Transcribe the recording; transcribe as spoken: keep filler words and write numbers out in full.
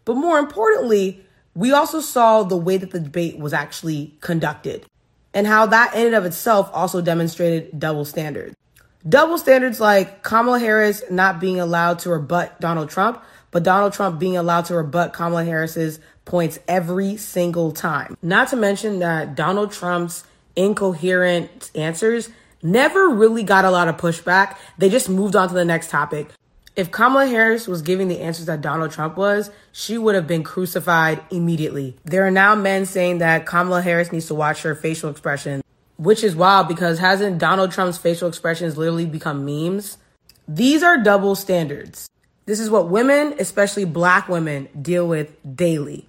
But more importantly, we also saw the way that the debate was actually conducted and how that in and of itself also demonstrated double standards. Double standards like Kamala Harris not being allowed to rebut Donald Trump, but Donald Trump being allowed to rebut Kamala Harris's points every single time. Not to mention that Donald Trump's incoherent answers never really got a lot of pushback. They just moved on to the next topic. If Kamala Harris was giving the answers that Donald Trump was, she would have been crucified immediately. There are now men saying that Kamala Harris needs to watch her facial expression, which is wild because hasn't Donald Trump's facial expressions literally become memes? These are double standards. This is what women, especially Black women, deal with daily.